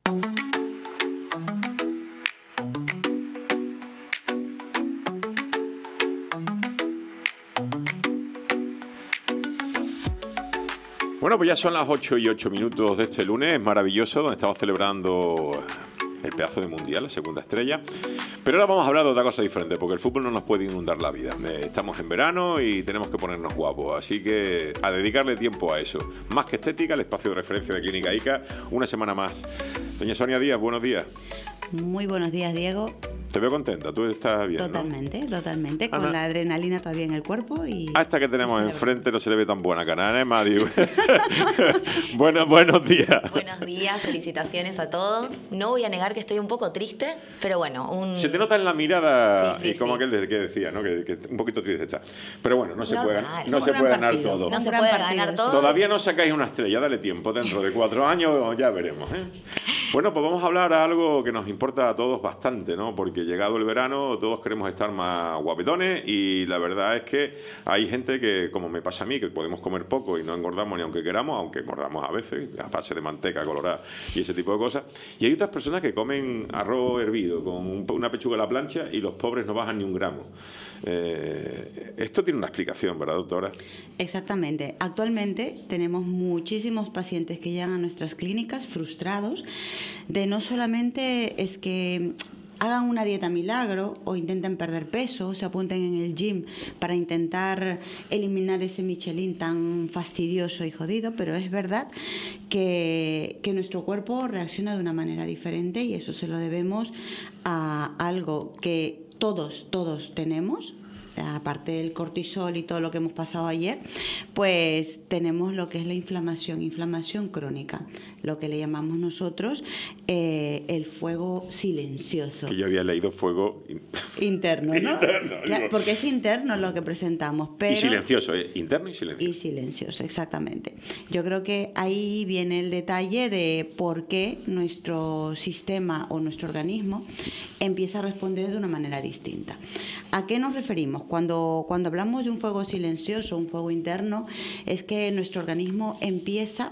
Bueno, pues ya son las 8:08 de este lunes maravilloso, donde estamos celebrando el pedazo de mundial, la segunda estrella. Pero ahora vamos a hablar de otra cosa diferente, porque el fútbol no nos puede inundar la vida. Estamos en verano y tenemos que ponernos guapos, así que a dedicarle tiempo a eso. Más que estética, el espacio de referencia de Clínica ICA, una semana más. Doña Sonia Díaz, buenos días. Muy buenos días, Diego. Te veo contenta, tú estás bien, Totalmente, ¿no? Totalmente, con la adrenalina todavía en el cuerpo y... A esta que tenemos enfrente no se le ve tan buena cara, ¿eh, Madi? Buenos días. Buenos días, felicitaciones a todos. No voy a negar que estoy un poco triste, pero bueno, Se te nota en la mirada, sí, y como aquel que decía, ¿no? Que un poquito triste está. Pero bueno, no se puede ganar todo. No se puede ganar todo. Todavía no sacáis una estrella, dale tiempo. Dentro de 4 años ya veremos, ¿eh? Bueno, pues vamos a hablar de algo que nos importa a todos bastante, ¿no? Porque llegado el verano todos queremos estar más guapetones y la verdad es que hay gente que, como me pasa a mí, que podemos comer poco y no engordamos ni aunque queramos, aunque engordamos a veces, a base de manteca colorada y ese tipo de cosas. Y hay otras personas que comen arroz hervido con una pechuga a la plancha y los pobres no bajan ni 1 gramo. Esto tiene una explicación, ¿verdad, doctora? Exactamente. Actualmente tenemos muchísimos pacientes que llegan a nuestras clínicas frustrados de no solamente es que hagan una dieta milagro o intenten perder peso, se apunten en el gym para intentar eliminar ese Michelin tan fastidioso y jodido, pero es verdad que nuestro cuerpo reacciona de una manera diferente y eso se lo debemos a algo que todos tenemos. Aparte del cortisol y todo lo que hemos pasado ayer, pues tenemos lo que es la inflamación crónica, lo que le llamamos nosotros el fuego silencioso. Que yo había leído fuego interno, ¿no? Interno, claro, porque es interno lo que presentamos. Pero... Y silencioso, interno y silencioso. Y silencioso, exactamente. Yo creo que ahí viene el detalle de por qué nuestro sistema o nuestro organismo empieza a responder de una manera distinta. ¿A qué nos referimos? Cuando hablamos de un fuego silencioso, un fuego interno, es que nuestro organismo empieza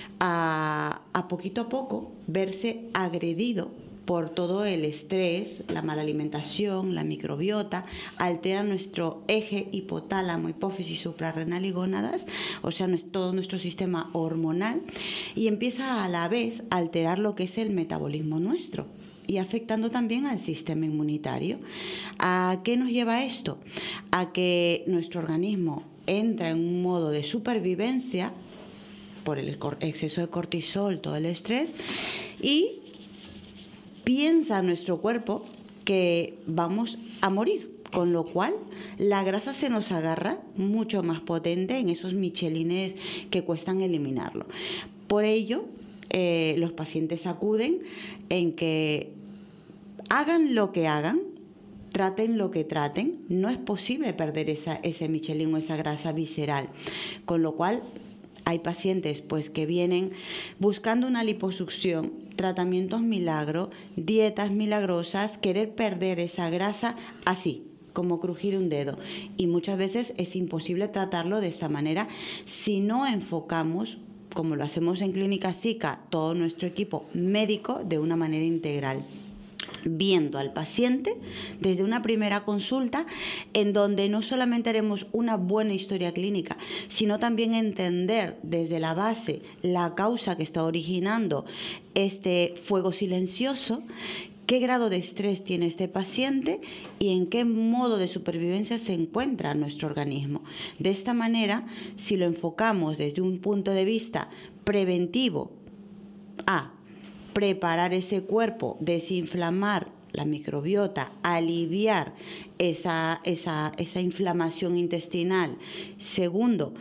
a poquito a poco verse agredido por todo el estrés, la mala alimentación, la microbiota, altera nuestro eje hipotálamo, hipófisis, suprarrenal y gónadas, o sea, todo nuestro sistema hormonal, y empieza a la vez a alterar lo que es el metabolismo nuestro y afectando también al sistema inmunitario. ¿A qué nos lleva esto? A que nuestro organismo entra en un modo de supervivencia por el exceso de cortisol, todo el estrés, y piensa nuestro cuerpo que vamos a morir, con lo cual la grasa se nos agarra mucho más potente en esos michelines que cuestan eliminarlo. Por ello, los pacientes acuden en que hagan lo que hagan, traten lo que traten, no es posible perder ese Michelin o esa grasa visceral, con lo cual hay pacientes pues que vienen buscando una liposucción, tratamientos milagro, dietas milagrosas, querer perder esa grasa así, como crujir un dedo. Y muchas veces es imposible tratarlo de esta manera si no enfocamos, como lo hacemos en Clínica SICA, todo nuestro equipo médico de una manera integral, viendo al paciente desde una primera consulta en donde no solamente haremos una buena historia clínica, sino también entender desde la base la causa que está originando este fuego silencioso, qué grado de estrés tiene este paciente y en qué modo de supervivencia se encuentra nuestro organismo. De esta manera, si lo enfocamos desde un punto de vista preventivo a preparar ese cuerpo, desinflamar la microbiota, aliviar esa inflamación intestinal. Segundo,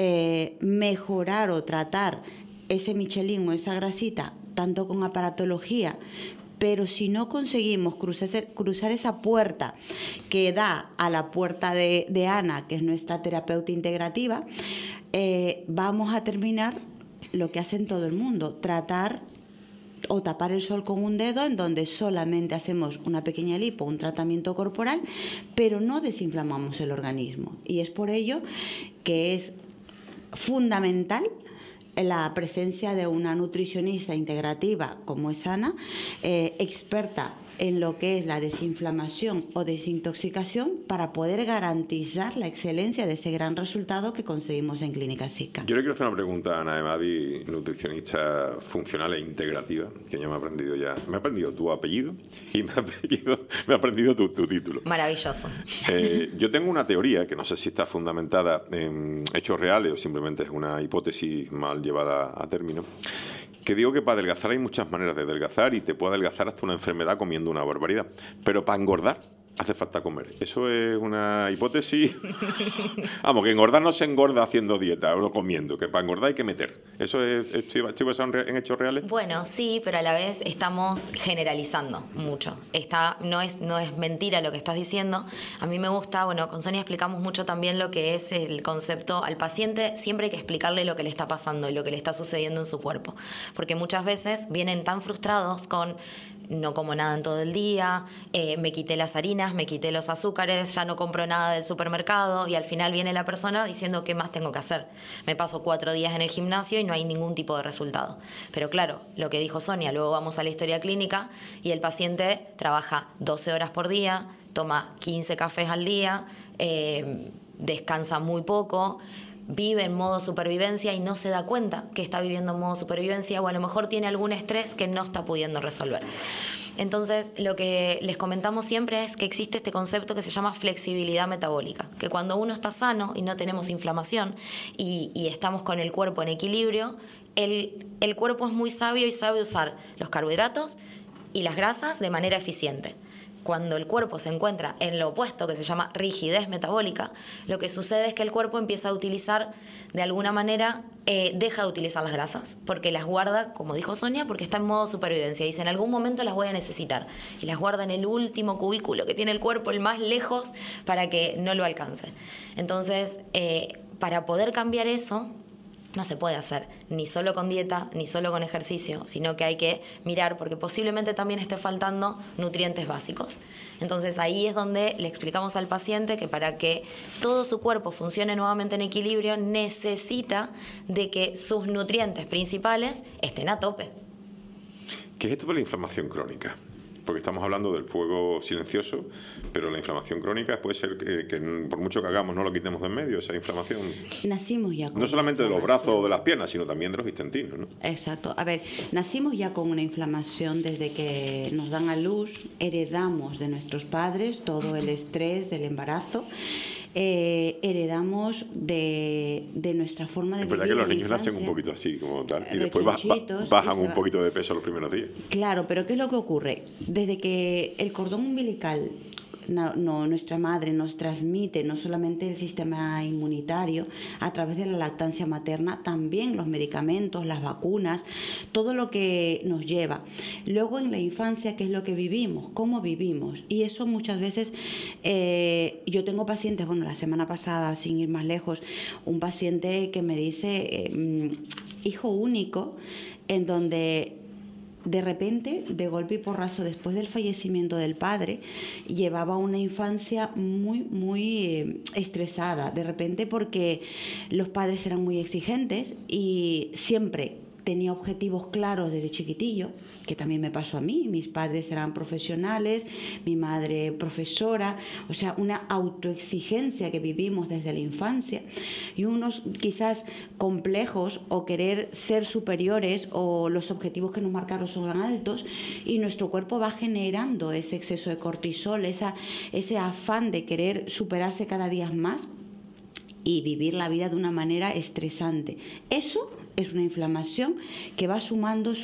mejorar o tratar ese Michelin o esa grasita, tanto con aparatología, pero si no conseguimos cruzar esa puerta que da a la puerta de Ana, que es nuestra terapeuta integrativa, vamos a terminar lo que hacen todo el mundo, tratar o tapar el sol con un dedo, en donde solamente hacemos una pequeña lipo, un tratamiento corporal, pero no desinflamamos el organismo. Y es por ello que es fundamental la presencia de una nutricionista integrativa como es Ana, experta en lo que es la desinflamación o desintoxicación, para poder garantizar la excelencia de ese gran resultado que conseguimos en Clínica SICA. Yo le quiero hacer una pregunta a Ana Emadi, nutricionista funcional e integrativa, que yo me he aprendido tu apellido y me he aprendido tu título. Maravilloso. Yo tengo una teoría que no sé si está fundamentada en hechos reales o simplemente es una hipótesis mal llevada a término, que digo que para adelgazar hay muchas maneras de adelgazar y te puede adelgazar hasta una enfermedad comiendo una barbaridad. Pero para engordar hace falta comer. Eso es una hipótesis. Vamos, que engordar no se engorda haciendo dieta o comiendo, que para engordar hay que meter. ¿Eso estoy basado en hechos reales? Bueno, sí, pero a la vez estamos generalizando mucho. No es mentira lo que estás diciendo. A mí me gusta, bueno, con Sonia explicamos mucho también lo que es el concepto al paciente. Siempre hay que explicarle lo que le está pasando y lo que le está sucediendo en su cuerpo. Porque muchas veces vienen tan frustrados con: no como nada en todo el día, me quité las harinas, me quité los azúcares, ya no compro nada del supermercado, y al final viene la persona diciendo: ¿qué más tengo que hacer? Me paso 4 días en el gimnasio y no hay ningún tipo de resultado. Pero claro, lo que dijo Sonia, luego vamos a la historia clínica y el paciente trabaja 12 horas por día, toma 15 cafés al día, descansa muy poco, vive en modo supervivencia y no se da cuenta que está viviendo en modo supervivencia, o a lo mejor tiene algún estrés que no está pudiendo resolver. Entonces, lo que les comentamos siempre es que existe este concepto que se llama flexibilidad metabólica, que cuando uno está sano y no tenemos inflamación y estamos con el cuerpo en equilibrio, el cuerpo es muy sabio y sabe usar los carbohidratos y las grasas de manera eficiente. Cuando el cuerpo se encuentra en lo opuesto, que se llama rigidez metabólica, lo que sucede es que el cuerpo empieza a utilizar, de alguna manera, deja de utilizar las grasas, porque las guarda, como dijo Sonia, porque está en modo supervivencia. Dice: en algún momento las voy a necesitar. Y las guarda en el último cubículo que tiene el cuerpo, el más lejos, para que no lo alcance. Entonces, para poder cambiar eso, no se puede hacer ni solo con dieta, ni solo con ejercicio, sino que hay que mirar, porque posiblemente también esté faltando nutrientes básicos. Entonces ahí es donde le explicamos al paciente que para que todo su cuerpo funcione nuevamente en equilibrio, necesita de que sus nutrientes principales estén a tope. ¿Qué es esto de la inflamación crónica? Porque estamos hablando del fuego silencioso, pero la inflamación crónica puede ser que por mucho que hagamos no lo quitemos de en medio, esa inflamación. Nacimos ya con no solamente de los brazos o de las piernas, sino también de los intestinos, ¿no? Exacto. A ver, nacimos ya con una inflamación desde que nos dan a luz, heredamos de nuestros padres todo el estrés del embarazo. Heredamos de nuestra forma de vivir. Es verdad que los niños nacen un poquito así, como tal, y después bajan un poquito de peso los primeros días. Claro, pero ¿qué es lo que ocurre? Desde que el cordón umbilical, nuestra madre nos transmite no solamente el sistema inmunitario a través de la lactancia materna, también los medicamentos, las vacunas, todo lo que nos lleva. Luego en la infancia, ¿qué es lo que vivimos? ¿Cómo vivimos? Y eso muchas veces, yo tengo pacientes, bueno, la semana pasada, sin ir más lejos, un paciente que me dice, hijo único, en donde de repente, de golpe y porrazo, después del fallecimiento del padre, llevaba una infancia muy estresada. De repente, porque los padres eran muy exigentes y siempre tenía objetivos claros desde chiquitillo, que también me pasó a mí. Mis padres eran profesionales, mi madre profesora, o sea, una autoexigencia que vivimos desde la infancia y unos quizás complejos o querer ser superiores, o los objetivos que nos marcaron son altos y nuestro cuerpo va generando ese exceso de cortisol, ese afán de querer superarse cada día más y vivir la vida de una manera estresante. Eso es una inflamación que va sumando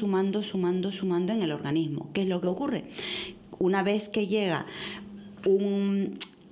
en el organismo. ¿Qué es lo que ocurre? Una vez que llega un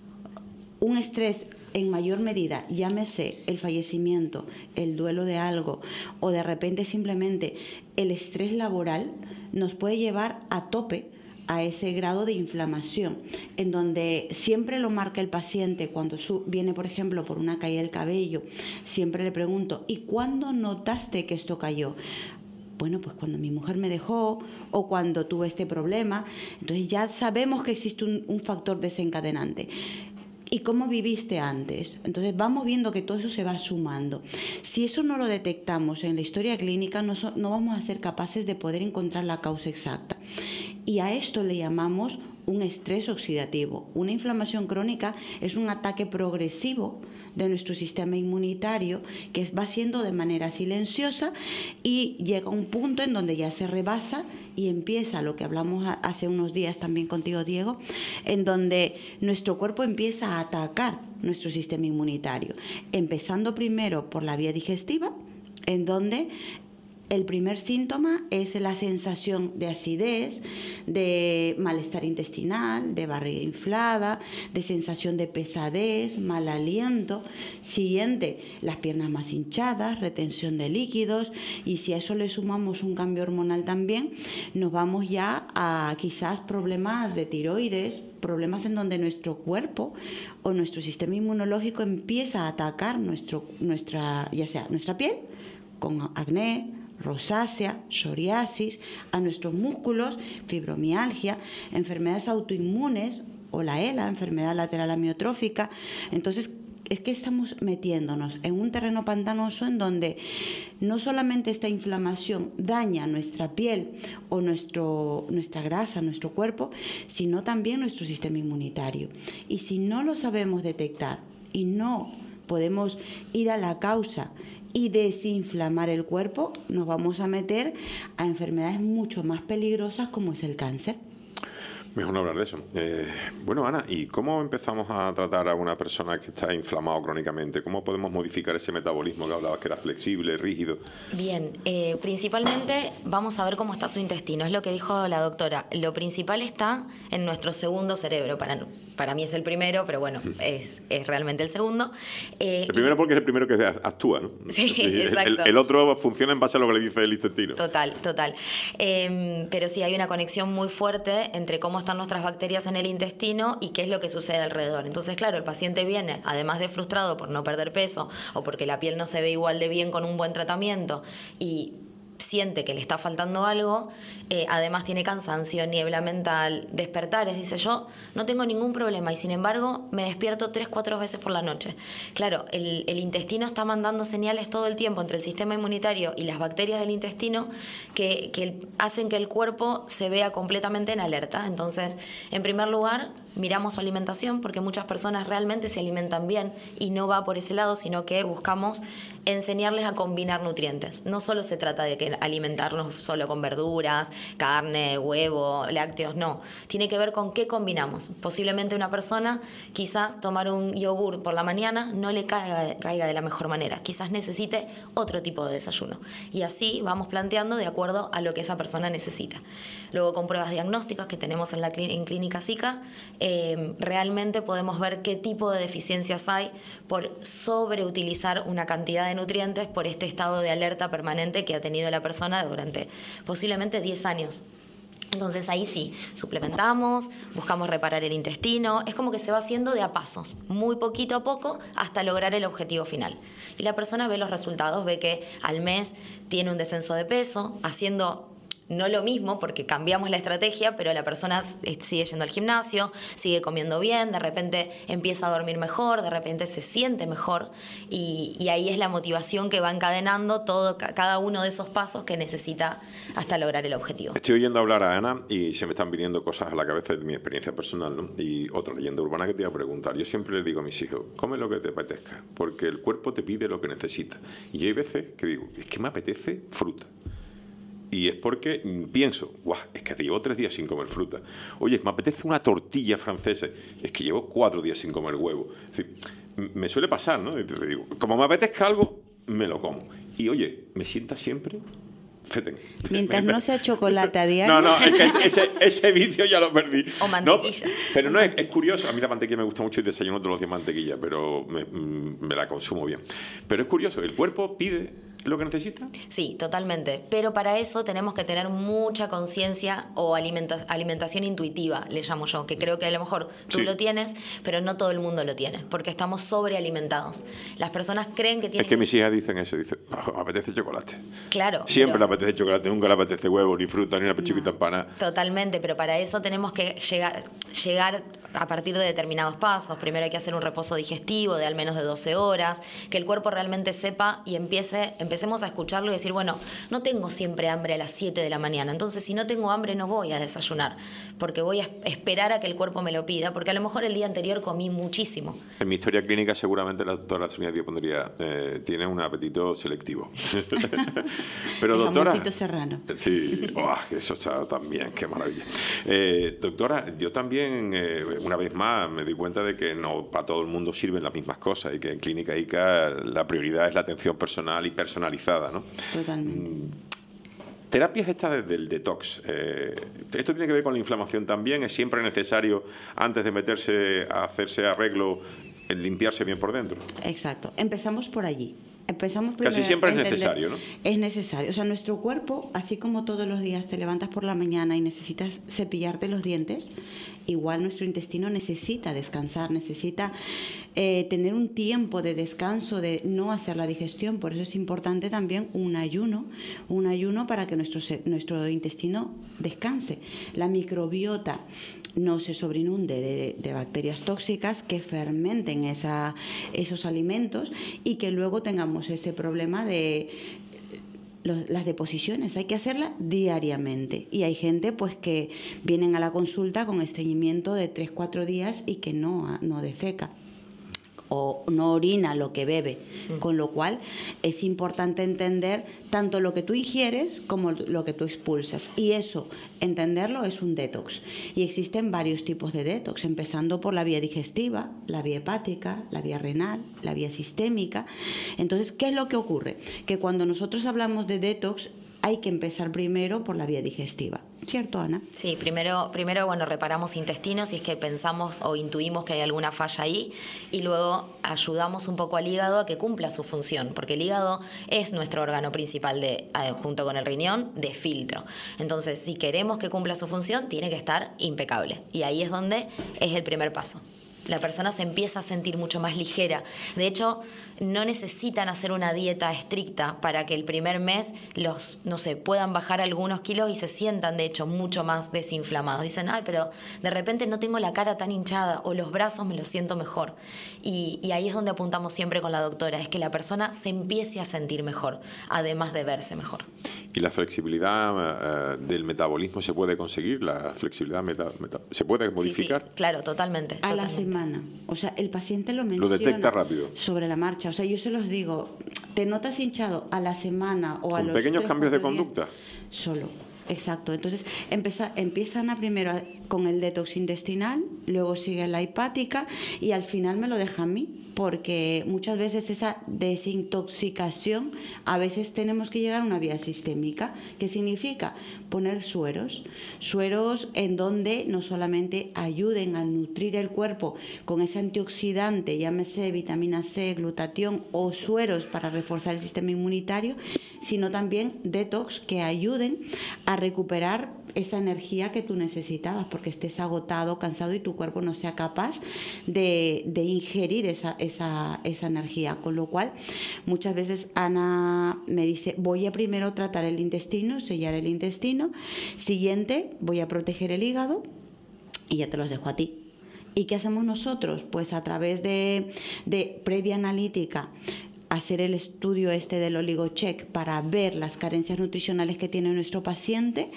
estrés en mayor medida, llámese el fallecimiento, el duelo de algo, o de repente simplemente el estrés laboral, nos puede llevar a tope a ese grado de inflamación, en donde siempre lo marca el paciente cuando viene, por ejemplo, por una caída del cabello. Siempre le pregunto: ¿y cuándo notaste que esto cayó? Bueno, pues cuando mi mujer me dejó o cuando tuve este problema. Entonces ya sabemos que existe un factor desencadenante. y cómo viviste antes. Entonces vamos viendo que todo eso se va sumando. Si eso no lo detectamos en la historia clínica, no vamos a ser capaces de poder encontrar la causa exacta. Y a esto le llamamos un estrés oxidativo. Una inflamación crónica es un ataque progresivo de nuestro sistema inmunitario que va siendo de manera silenciosa y llega a un punto en donde ya se rebasa y empieza lo que hablamos hace unos días también contigo, Diego, en donde nuestro cuerpo empieza a atacar nuestro sistema inmunitario, empezando primero por la vía digestiva, en donde el primer síntoma es la sensación de acidez, de malestar intestinal, de barriga inflada, de sensación de pesadez, mal aliento. Siguiente, las piernas más hinchadas, retención de líquidos, y si a eso le sumamos un cambio hormonal también, nos vamos ya a quizás problemas de tiroides, problemas en donde nuestro cuerpo o nuestro sistema inmunológico empieza a atacar ya sea nuestra piel con acné, rosácea, psoriasis, a nuestros músculos, fibromialgia, enfermedades autoinmunes o la ELA, enfermedad lateral amiotrófica. Entonces, es que estamos metiéndonos en un terreno pantanoso en donde no solamente esta inflamación daña nuestra piel o nuestra grasa, nuestro cuerpo, sino también nuestro sistema inmunitario. Y si no lo sabemos detectar y no podemos ir a la causa y desinflamar el cuerpo, nos vamos a meter a enfermedades mucho más peligrosas como es el cáncer. Mejor no hablar de eso. Bueno, Ana, ¿y cómo empezamos a tratar a una persona que está inflamado crónicamente? ¿Cómo podemos modificar ese metabolismo que hablabas, que era flexible, rígido? Bien, principalmente vamos a ver cómo está su intestino. Es lo que dijo la doctora. Lo principal está en nuestro segundo cerebro. Para mí es el primero, pero bueno, es realmente el segundo. El primero porque es el primero que actúa, ¿no? Sí, exacto. El otro funciona en base a lo que le dice el intestino. Total. Pero sí hay una conexión muy fuerte entre cómo están nuestras bacterias en el intestino y qué es lo que sucede alrededor. Entonces, claro, el paciente viene, además de frustrado por no perder peso o porque la piel no se ve igual de bien con un buen tratamiento y siente que le está faltando algo, además tiene cansancio, niebla mental, despertares, dice yo no tengo ningún problema y sin embargo me despierto 3-4 veces por la noche. Claro, el intestino está mandando señales todo el tiempo entre el sistema inmunitario y las bacterias del intestino que hacen que el cuerpo se vea completamente en alerta. Entonces, en primer lugar, miramos su alimentación porque muchas personas realmente se alimentan bien y no va por ese lado, sino que buscamos enseñarles a combinar nutrientes. No solo se trata de que alimentarnos solo con verduras, carne, huevo, lácteos, no. Tiene que ver con qué combinamos. Posiblemente una persona, quizás tomar un yogur por la mañana no le caiga de la mejor manera. Quizás necesite otro tipo de desayuno. Y así vamos planteando de acuerdo a lo que esa persona necesita. Luego, con pruebas diagnósticas que tenemos en Clínica SICA, realmente podemos ver qué tipo de deficiencias hay por sobreutilizar una cantidad de nutrientes por este estado de alerta permanente que ha tenido la persona durante posiblemente 10 años. Entonces ahí sí, suplementamos, buscamos reparar el intestino, es como que se va haciendo de a pasos, muy poquito a poco hasta lograr el objetivo final. Y la persona ve los resultados, ve que al mes tiene un descenso de peso, haciendo no lo mismo porque cambiamos la estrategia, pero la persona sigue yendo al gimnasio, sigue comiendo bien, de repente empieza a dormir mejor, de repente se siente mejor y ahí es la motivación que va encadenando cada uno de esos pasos que necesita hasta lograr el objetivo. Estoy oyendo hablar a Ana y se me están viniendo cosas a la cabeza de mi experiencia personal, ¿no? Y otra leyenda urbana que te iba a preguntar. Yo siempre le digo a mis hijos, come lo que te apetezca, porque el cuerpo te pide lo que necesita. Y hay veces que digo, es que me apetece fruta. Y es porque pienso, guau, es que llevo 3 días sin comer fruta. Oye, me apetece una tortilla francesa. Es que llevo 4 días sin comer huevo. Es decir, me suele pasar, ¿no? Y te digo, como me apetezca algo, me lo como. Y oye, me sienta siempre feten. Mientras no sea chocolate a diario. No, es que ese vicio ya lo perdí. O mantequilla. No, pero no, es curioso. A mí la mantequilla me gusta mucho y desayuno todos los días mantequilla, pero me la consumo bien. Pero es curioso, el cuerpo pide lo que necesita. Sí, totalmente. Pero para eso tenemos que tener mucha conciencia o alimentación intuitiva, le llamo yo, que creo que a lo mejor tú lo tienes, pero no todo el mundo lo tiene, porque estamos sobrealimentados. Las personas creen que tienen... Es que mis hijas dicen eso, dicen, me apetece chocolate. Claro. Siempre le apetece chocolate, nunca le apetece huevo, ni fruta, ni una pechuguita empanada. Totalmente, pero para eso tenemos que llegar a partir de determinados pasos. Primero hay que hacer un reposo digestivo de al menos de 12 horas, que el cuerpo realmente sepa y empecemos a escucharlo y decir, bueno, no tengo siempre hambre a las 7 de la mañana, entonces si no tengo hambre no voy a desayunar, porque voy a esperar a que el cuerpo me lo pida, porque a lo mejor el día anterior comí muchísimo. En mi historia clínica seguramente la doctora Sonia Díaz pondría, tiene un apetito selectivo. Pero doctora... jamoncito serrano. Sí, eso está también, qué maravilla. Doctora, yo también, una vez más, me di cuenta de que no para todo el mundo sirven las mismas cosas y que en Clínica ICA la prioridad es la atención personal y personalizada, ¿no? Totalmente. Terapias estas del detox, ¿esto tiene que ver con la inflamación también? ¿Es siempre necesario, antes de meterse a hacerse arreglo, limpiarse bien por dentro? Exacto. Empezamos por allí. Empezamos primero. Casi siempre es necesario, ¿no? Es necesario. O sea, nuestro cuerpo, así como todos los días te levantas por la mañana y necesitas cepillarte los dientes, igual nuestro intestino necesita descansar, necesita tener un tiempo de descanso, de no hacer la digestión. Por eso es importante también un ayuno para que nuestro intestino descanse. La microbiota no se sobreinunde de bacterias tóxicas que fermenten esos alimentos y que luego tengamos ese problema de las deposiciones. Hay que hacerlas diariamente y hay gente pues que vienen a la consulta con estreñimiento de 3-4 días y que no defeca o no orina lo que bebe, con lo cual es importante entender tanto lo que tú ingieres como lo que tú expulsas, y eso, entenderlo, es un detox. Y existen varios tipos de detox, empezando por la vía digestiva, la vía hepática, la vía renal, la vía sistémica. Entonces, ¿qué es lo que ocurre? Que cuando nosotros hablamos de detox hay que empezar primero por la vía digestiva. ¿Cierto, Ana? Sí, primero, bueno, reparamos intestinos si es que pensamos o intuimos que hay alguna falla ahí, y luego ayudamos un poco al hígado a que cumpla su función, porque el hígado es nuestro órgano principal junto con el riñón, de filtro. Entonces, si queremos que cumpla su función, tiene que estar impecable. Y ahí es donde es el primer paso. La persona se empieza a sentir mucho más ligera. De hecho, no necesitan hacer una dieta estricta para que el primer mes puedan bajar algunos kilos y se sientan, de hecho, mucho más desinflamados. Dicen, pero de repente no tengo la cara tan hinchada o los brazos me los siento mejor. Y ahí es donde apuntamos siempre con la doctora, es que la persona se empiece a sentir mejor, además de verse mejor. ¿Y la flexibilidad del metabolismo se puede conseguir? ¿La flexibilidad se puede modificar? Sí, claro, totalmente. A la semana. O sea, el paciente lo menciona. Lo detecta rápido. Sobre la marcha. O sea, yo se los digo, ¿te notas hinchado a la semana o a los pequeños 3, cambios de 4 días? Conducta? Solo. Exacto. Entonces, empiezan primero con el detox intestinal, luego sigue la hepática y al final me lo deja a mí, porque muchas veces esa desintoxicación, a veces tenemos que llegar a una vía sistémica, que significa poner sueros en donde no solamente ayuden a nutrir el cuerpo con ese antioxidante, llámese vitamina C, glutatión, o sueros para reforzar el sistema inmunitario, sino también detox que ayuden a recuperar esa energía que tú necesitabas, porque estés agotado, cansado y tu cuerpo no sea capaz de ingerir esa energía. Con lo cual, muchas veces Ana me dice, voy a primero tratar el intestino, sellar el intestino, siguiente voy a proteger el hígado y ya te los dejo a ti. ¿Y qué hacemos nosotros? Pues a través de previa analítica, hacer el estudio del oligocheck para ver las carencias nutricionales que tiene nuestro paciente,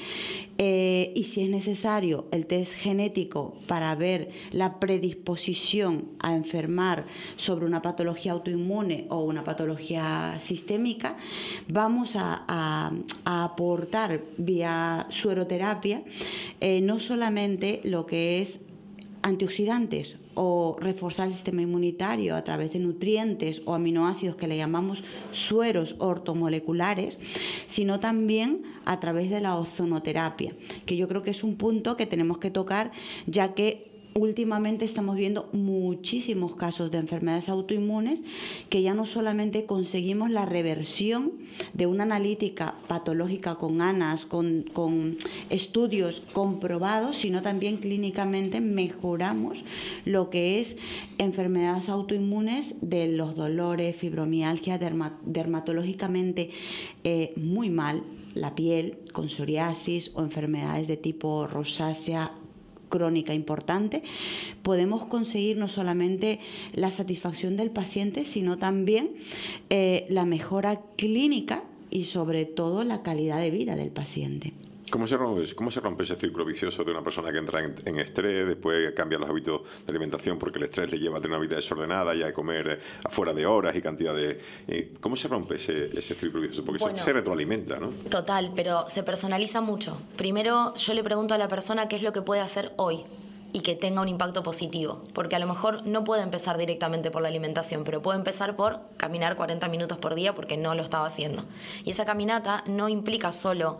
y si es necesario el test genético para ver la predisposición a enfermar sobre una patología autoinmune o una patología sistémica. Vamos a aportar vía sueroterapia no solamente lo que es antioxidantes o reforzar el sistema inmunitario a través de nutrientes o aminoácidos que le llamamos sueros ortomoleculares, sino también a través de la ozonoterapia, que yo creo que es un punto que tenemos que tocar, ya que últimamente estamos viendo muchísimos casos de enfermedades autoinmunes que ya no solamente conseguimos la reversión de una analítica patológica con ANAS, con estudios comprobados, sino también clínicamente mejoramos lo que es enfermedades autoinmunes de los dolores, fibromialgia, dermatológicamente muy mal, la piel con psoriasis o enfermedades de tipo rosácea, crónica importante, podemos conseguir no solamente la satisfacción del paciente, sino también la mejora clínica y sobre todo la calidad de vida del paciente. ¿Cómo se rompe ese círculo vicioso de una persona que entra en estrés, después cambia los hábitos de alimentación porque el estrés le lleva a tener una vida desordenada y a comer afuera de horas y cantidad de... ¿Cómo se rompe ese círculo vicioso? Porque bueno, se retroalimenta, ¿no? Total, pero se personaliza mucho. Primero yo le pregunto a la persona qué es lo que puede hacer hoy y que tenga un impacto positivo, porque a lo mejor no puede empezar directamente por la alimentación, pero puede empezar por caminar 40 minutos por día porque no lo estaba haciendo. Y esa caminata no implica solo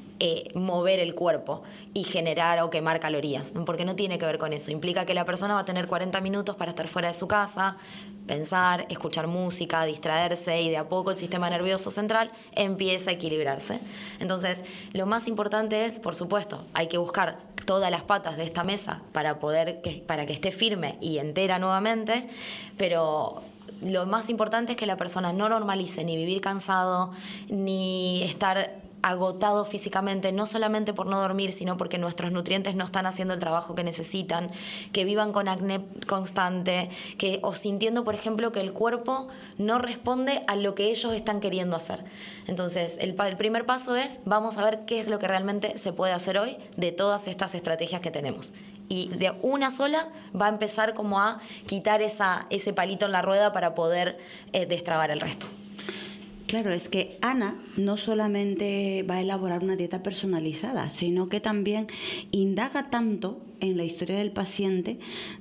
mover el cuerpo y generar o quemar calorías, porque no tiene que ver con eso. Implica que la persona va a tener 40 minutos para estar fuera de su casa, pensar, escuchar música, distraerse, y de a poco el sistema nervioso central empieza a equilibrarse. Entonces, lo más importante es, por supuesto, hay que buscar todas las patas de esta mesa para que esté firme y entera nuevamente, pero lo más importante es que la persona no normalice ni vivir cansado, ni estar agotado físicamente, no solamente por no dormir, sino porque nuestros nutrientes no están haciendo el trabajo que necesitan, que vivan con acné constante, o sintiendo, por ejemplo, que el cuerpo no responde a lo que ellos están queriendo hacer. Entonces, el primer paso es, vamos a ver qué es lo que realmente se puede hacer hoy de todas estas estrategias que tenemos. Y de una sola va a empezar como a quitar ese palito en la rueda para poder destrabar el resto. Claro, es que Ana no solamente va a elaborar una dieta personalizada, sino que también indaga tanto en la historia del paciente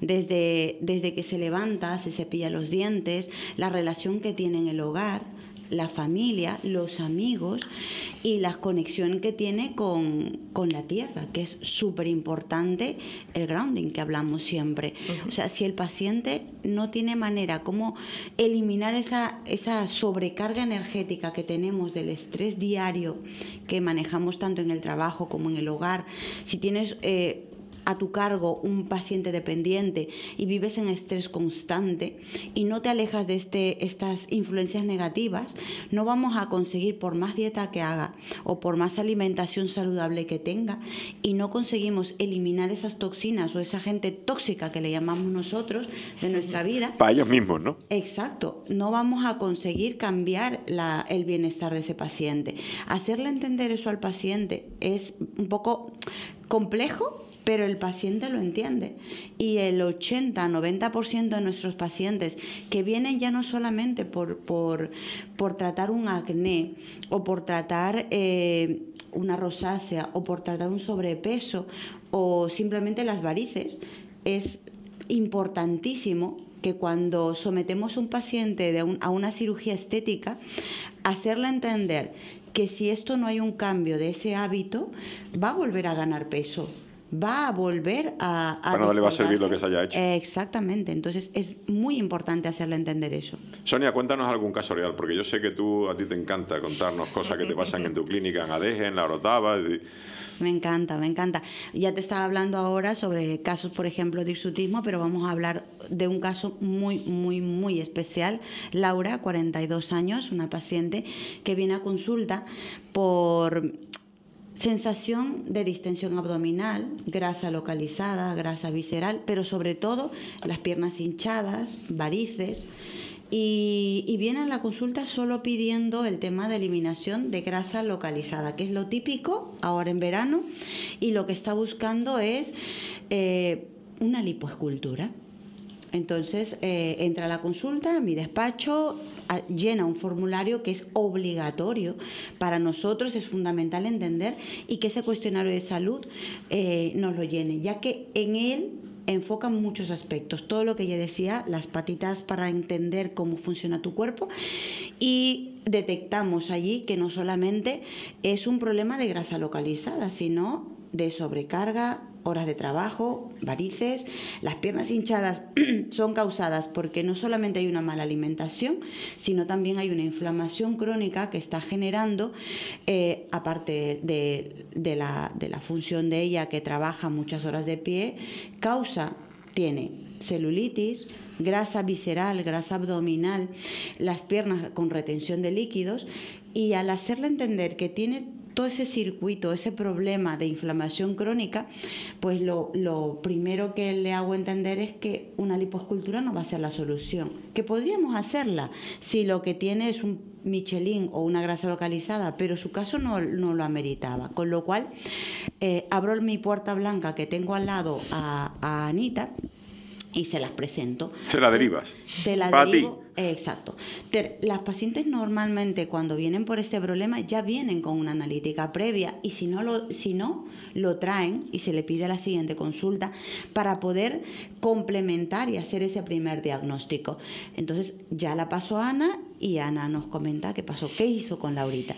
desde que se levanta, se cepilla los dientes, la relación que tiene en el hogar, la familia, los amigos y la conexión que tiene con la tierra, que es súper importante, el grounding que hablamos siempre. O sea, si el paciente no tiene manera como eliminar esa sobrecarga energética que tenemos del estrés diario que manejamos tanto en el trabajo como en el hogar, si tienes a tu cargo un paciente dependiente y vives en estrés constante y no te alejas de estas influencias negativas, no vamos a conseguir, por más dieta que haga o por más alimentación saludable que tenga, y no conseguimos eliminar esas toxinas o esa gente tóxica que le llamamos nosotros de nuestra vida. Para ellos mismos, ¿no? Exacto. No vamos a conseguir cambiar el bienestar de ese paciente. Hacerle entender eso al paciente es un poco complejo, pero el paciente lo entiende. Y el 80-90% de nuestros pacientes que vienen ya no solamente por tratar un acné o por tratar una rosácea o por tratar un sobrepeso o simplemente las varices, es importantísimo que cuando sometemos a un paciente a una cirugía estética, hacerle entender que si esto no hay un cambio de ese hábito, va a volver a ganar peso, va a volver a bueno, no le va a servir lo que se haya hecho. Exactamente, entonces es muy importante hacerle entender eso. Sonia, cuéntanos algún caso real, porque yo sé que a ti te encanta contarnos cosas que te pasan en tu clínica, en Adeje, en La Orotava. Me encanta. Ya te estaba hablando ahora sobre casos, por ejemplo, de hirsutismo, pero vamos a hablar de un caso muy, muy, muy especial. Laura, 42 años, una paciente que viene a consulta por sensación de distensión abdominal, grasa localizada, grasa visceral, pero sobre todo las piernas hinchadas, varices. Y viene a la consulta solo pidiendo el tema de eliminación de grasa localizada, que es lo típico ahora en verano, y lo que está buscando es una lipoescultura. Entonces entra a la consulta, a mi despacho, llena un formulario que es obligatorio. Para nosotros es fundamental entender y que ese cuestionario de salud nos lo llene, ya que en él enfocan muchos aspectos, todo lo que ya decía, las patitas para entender cómo funciona tu cuerpo, y detectamos allí que no solamente es un problema de grasa localizada, sino de sobrecarga, horas de trabajo, varices. Las piernas hinchadas son causadas porque no solamente hay una mala alimentación, sino también hay una inflamación crónica que está generando, aparte de la función de ella que trabaja muchas horas de pie, tiene celulitis, grasa visceral, grasa abdominal, las piernas con retención de líquidos, y al hacerle entender que tiene todo ese circuito, ese problema de inflamación crónica, pues lo primero que le hago entender es que una lipoescultura no va a ser la solución, que podríamos hacerla si lo que tiene es un Michelin o una grasa localizada, pero su caso no lo ameritaba, con lo cual abro mi puerta blanca que tengo al lado a Anita y se las presento. Se la derivas. Se la para derivo. ti. Exacto. Las pacientes normalmente cuando vienen por este problema ya vienen con una analítica previa y si no lo traen y se le pide la siguiente consulta para poder complementar y hacer ese primer diagnóstico. Entonces ya la paso a Ana y Ana nos comenta qué pasó, qué hizo con Laurita.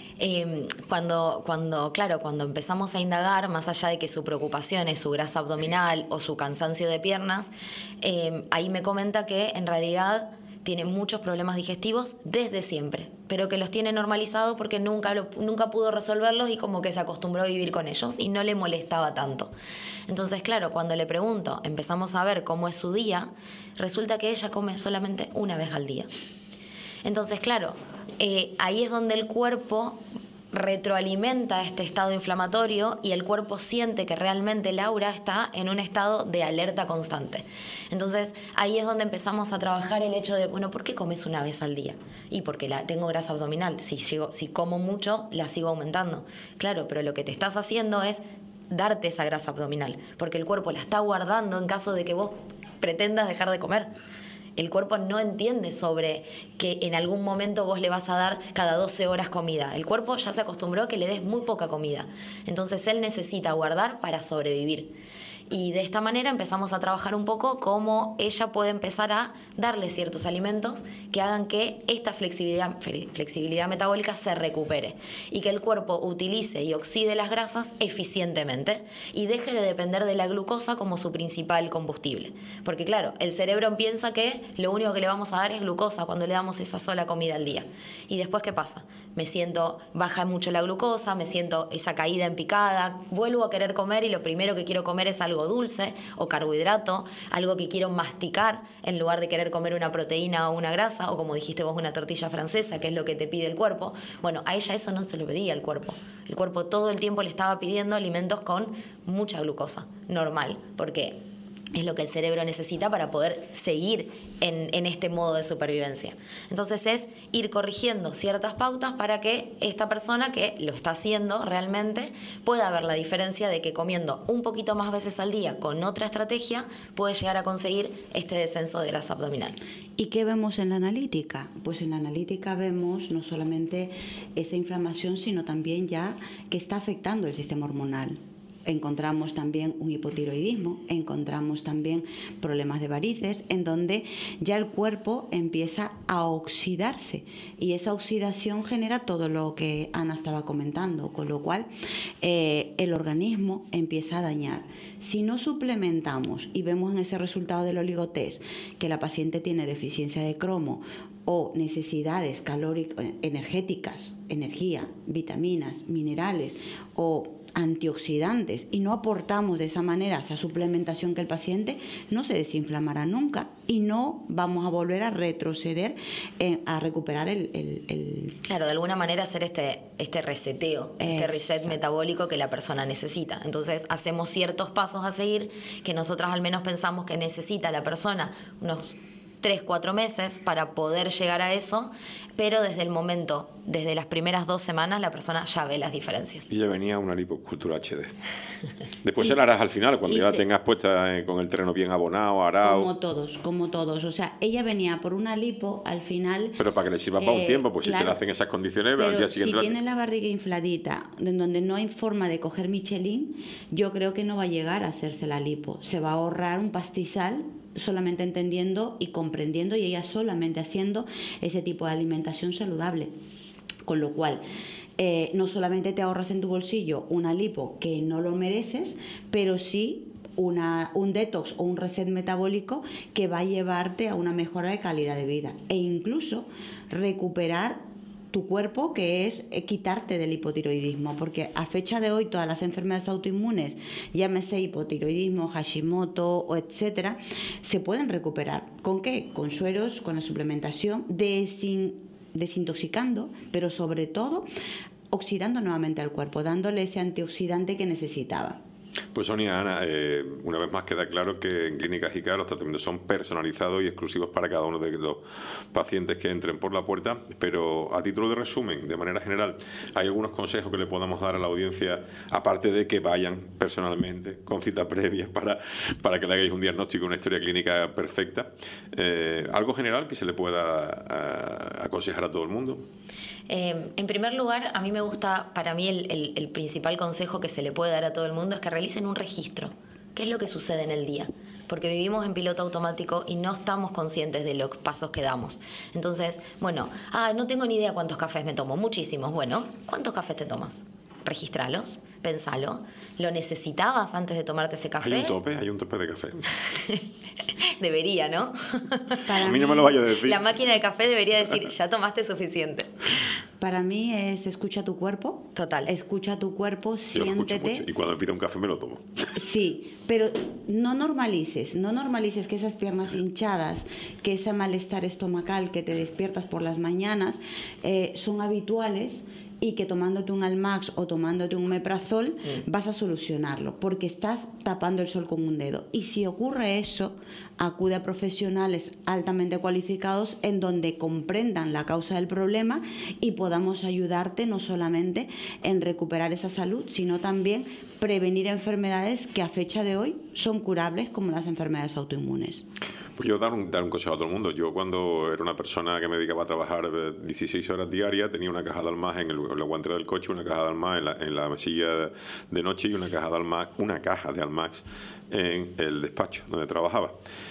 Cuando empezamos a indagar, más allá de que su preocupación es su grasa abdominal o su cansancio de piernas, ahí me comenta que en realidad tiene muchos problemas digestivos desde siempre, pero que los tiene normalizados porque nunca pudo resolverlos y como que se acostumbró a vivir con ellos y no le molestaba tanto. Entonces, claro, cuando le pregunto, empezamos a ver cómo es su día, resulta que ella come solamente una vez al día. Entonces, claro, ahí es donde el cuerpo retroalimenta este estado inflamatorio y el cuerpo siente que realmente Laura está en un estado de alerta constante. Entonces ahí es donde empezamos a trabajar el hecho de, bueno, ¿por qué comes una vez al día? Y porque tengo grasa abdominal, si como mucho la sigo aumentando. Claro, pero lo que te estás haciendo es darte esa grasa abdominal, porque el cuerpo la está guardando en caso de que vos pretendas dejar de comer. El cuerpo no entiende sobre que en algún momento vos le vas a dar cada 12 horas comida. El cuerpo ya se acostumbró a que le des muy poca comida. Entonces él necesita guardar para sobrevivir. Y de esta manera empezamos a trabajar un poco cómo ella puede empezar a darle ciertos alimentos que hagan que esta flexibilidad metabólica se recupere y que el cuerpo utilice y oxide las grasas eficientemente y deje de depender de la glucosa como su principal combustible. Porque claro, el cerebro piensa que lo único que le vamos a dar es glucosa cuando le damos esa sola comida al día. ¿Y después qué pasa? Baja mucho la glucosa, me siento esa caída en picada, vuelvo a querer comer y lo primero que quiero comer es algo dulce o carbohidrato, algo que quiero masticar en lugar de querer comer una proteína o una grasa, o como dijiste vos, una tortilla francesa, que es lo que te pide el cuerpo. Bueno, a ella eso no se lo pedía el cuerpo. El cuerpo todo el tiempo le estaba pidiendo alimentos con mucha glucosa, normal, porque es lo que el cerebro necesita para poder seguir en este modo de supervivencia. Entonces es ir corrigiendo ciertas pautas para que esta persona que lo está haciendo realmente pueda ver la diferencia de que comiendo un poquito más veces al día con otra estrategia puede llegar a conseguir este descenso de grasa abdominal. ¿Y qué vemos en la analítica? Pues en la analítica vemos no solamente esa inflamación, sino también ya que está afectando el sistema hormonal. Encontramos también un hipotiroidismo, encontramos también problemas de varices, en donde ya el cuerpo empieza a oxidarse y esa oxidación genera todo lo que Ana estaba comentando, con lo cual el organismo empieza a dañar. Si no suplementamos y vemos en ese resultado del oligotest que la paciente tiene deficiencia de cromo o necesidades energéticas, energía, vitaminas, minerales o antioxidantes y no aportamos de esa manera esa suplementación que el paciente no se desinflamará nunca y no vamos a volver a retroceder a recuperar el... Claro, de alguna manera hacer este reseteo, este reset metabólico que la persona necesita. Entonces hacemos ciertos pasos a seguir que nosotras al menos pensamos que necesita la persona unos 3-4 meses para poder llegar a eso, pero desde las primeras 2 semanas la persona ya ve las diferencias. Y ya venía una lipoescultura HD. Después se la harás al final, cuando ya la tengas puesta con el terreno bien abonado, arado. Como todos. O sea, ella venía por una lipo al final... Pero para que le sirva para un tiempo, pues claro, si se le hacen esas condiciones, pero al día siguiente... si tiene la barriga infladita, en donde no hay forma de coger Michelin, yo creo que no va a llegar a hacerse la lipo. Se va a ahorrar un pastizal solamente entendiendo y comprendiendo y ella solamente haciendo ese tipo de alimentación saludable. Con lo cual, no solamente te ahorras en tu bolsillo una lipo que no lo mereces, pero sí un detox o un reset metabólico que va a llevarte a una mejora de calidad de vida e incluso recuperar tu cuerpo, que es quitarte del hipotiroidismo, porque a fecha de hoy todas las enfermedades autoinmunes, llámese hipotiroidismo, Hashimoto o etcétera, se pueden recuperar. ¿Con qué? Con sueros, con la suplementación, desintoxicando, pero sobre todo oxidando nuevamente al cuerpo, dándole ese antioxidante que necesitaba. Pues Sonia, Ana, una vez más queda claro que en Clínica JICA los tratamientos son personalizados y exclusivos para cada uno de los pacientes que entren por la puerta, pero a título de resumen, de manera general, ¿hay algunos consejos que le podamos dar a la audiencia, aparte de que vayan personalmente, con cita previa, para que le hagáis un diagnóstico, una historia clínica perfecta? ¿Algo general que se le pueda aconsejar a todo el mundo? En primer lugar, a mí me gusta, para mí el principal consejo que se le puede dar a todo el mundo es que realicen un registro. ¿Qué es lo que sucede en el día? Porque vivimos en piloto automático y no estamos conscientes de los pasos que damos. Entonces, bueno, no tengo ni idea cuántos cafés me tomo, muchísimos. Bueno, ¿cuántos cafés te tomas? Regístralos, pensalo. ¿Lo necesitabas antes de tomarte ese café? Hay un tope de café. Debería, ¿no? A mí no me lo vaya a decir. La máquina de café debería decir, ya tomaste suficiente. Para mí es escucha tu cuerpo. Total. Escucha tu cuerpo, Yo siéntete. lo escucho mucho. Y cuando me pida un café me lo tomo. Sí, pero no normalices que esas piernas hinchadas, que ese malestar estomacal que te despiertas por las mañanas son habituales y que tomándote un Almax o tomándote un Omeprazol vas a solucionarlo, porque estás tapando el sol con un dedo. Y si ocurre eso, acude a profesionales altamente cualificados en donde comprendan la causa del problema y podamos ayudarte no solamente en recuperar esa salud, sino también prevenir enfermedades que a fecha de hoy son curables, como las enfermedades autoinmunes. Pues yo dar un consejo a todo el mundo. Yo cuando era una persona que me dedicaba a trabajar 16 horas diarias, tenía una caja de Almax en la guantera del coche, una caja de Almax en la mesilla de noche y una caja de Almax en el despacho donde trabajaba.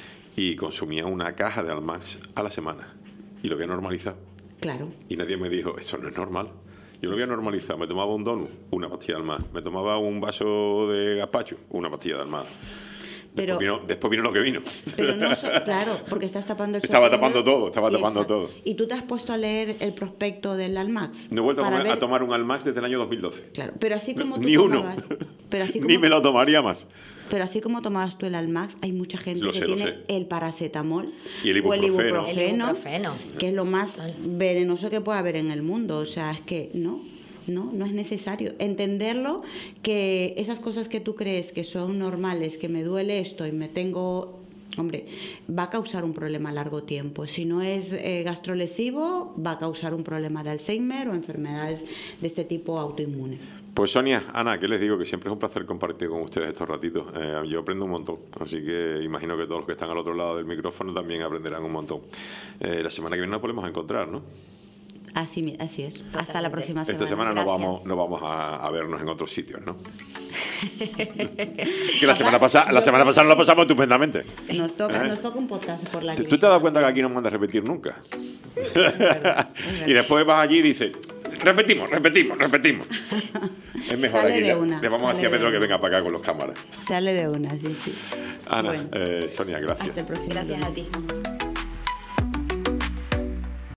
Y consumía una caja de Almax a la semana. Y lo había normalizado. Claro. Y nadie me dijo, eso no es normal. Yo lo había normalizado. Me tomaba un donut, una pastilla de Almax. Me tomaba un vaso de gazpacho, una pastilla de Almax. Pero, después vino lo que vino. Pero no, claro, porque estás tapando el sol. Estaba tapando todo. ¿Y tú te has puesto a leer el prospecto del Almax? No he vuelto a tomar un Almax desde el año 2012. Claro, pero así como tú Ni tomabas, uno. Pero así como, Ni me lo tomaría más. Pero así como tomabas tú el Almax, hay mucha gente que tiene el paracetamol y el o el ibuprofeno, que es lo más venenoso que puede haber en el mundo. O sea, es que no es necesario. Entenderlo, que esas cosas que tú crees que son normales, que me duele esto y me tengo... Hombre, va a causar un problema a largo tiempo. Si no es gastrolesivo, va a causar un problema de Alzheimer o enfermedades de este tipo autoinmune. Pues Sonia, Ana, ¿qué les digo? Que siempre es un placer compartir con ustedes estos ratitos. Yo aprendo un montón, así que imagino que todos los que están al otro lado del micrófono también aprenderán un montón. La semana que viene nos volvemos a encontrar, ¿no? Así es. Hasta la próxima semana. Esta semana no vamos a vernos en otros sitios, ¿no? Que la semana pasada nos lo pasamos estupendamente. Nos toca un podcast por la ¿Tú te has dado cuenta que aquí no mandas a repetir nunca? Y después vas allí y dices, repetimos. Es mejor Sale aquí. de una, Le vamos a decir a Pedro que venga para acá con los cámaras. Sale de una, sí. Ana, Bueno. Sonia, gracias. Hasta el próximo. Gracias a ti.